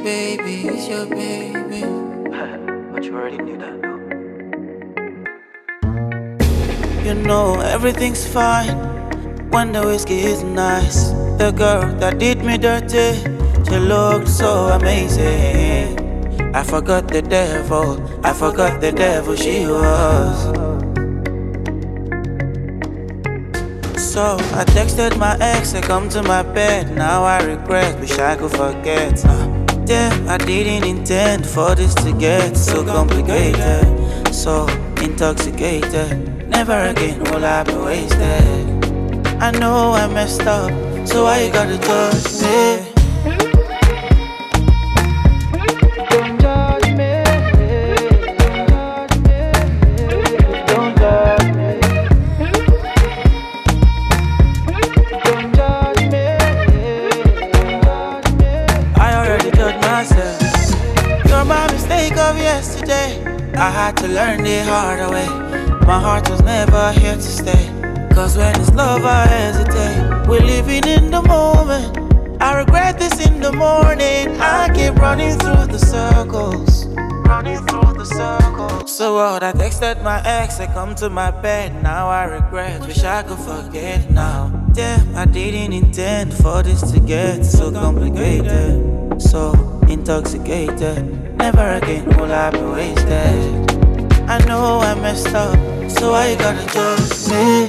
baby, it's your baby. But you already knew that, though. You know everything's fine when the whiskey is nice. The girl that did me dirty, she looked so amazing. I forgot the devil she was. So I texted my ex to come to my bed. Now I regret, wish I could forget. Damn, I didn't intend for this to get so complicated, so intoxicated. Never again will I be wasted. I know I messed up, so why you gotta judge me? Don't judge me. Don't judge me. Don't judge me. I already judged myself. You're my mistake of yesterday. I had to learn the hard way. My heart was never here to stay. Cause when it's love I hesitate. We're living in the moment. I regret this in the morning. I keep running through the circles. So what? I texted my ex to come to my bed. Now I regret, wish I could forget now. Damn, I didn't intend for this to get so complicated, so intoxicated. Never again will I be wasted. I know I messed up, so why you gotta judge me?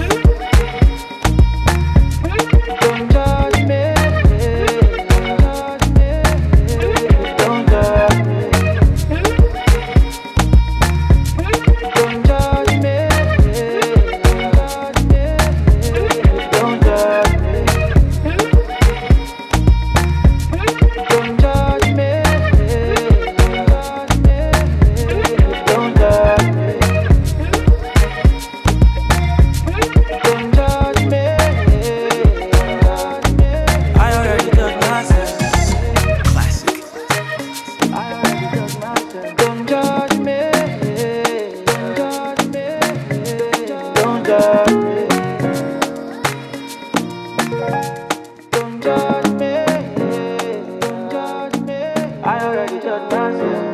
Don't judge me. Don't judge me. Don't judge me. Don't judge me. Don't judge me. Don't judge me. Don't judge me. I already judged myself. Classic. I already judged myself. Don't judge me. Don't judge me. Don't judge me. Don't judge me. I already judged myself.